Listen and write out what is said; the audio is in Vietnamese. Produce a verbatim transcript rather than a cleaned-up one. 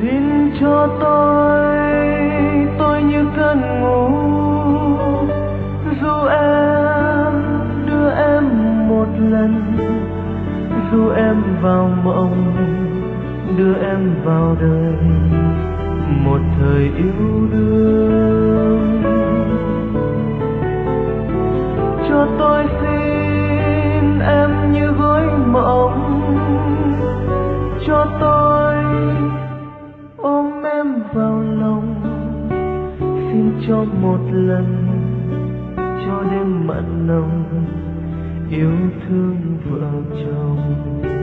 Xin cho tôi, tôi như cơn ngủ, dù em đưa em một lần, dù em vào mộng đưa em vào đời, một thời yêu đương. Cho tôi xin em như gối mộng, cho tôi ôm em vào lòng, xin cho một lần, cho đêm mặn nồng yêu thương vợ chồng.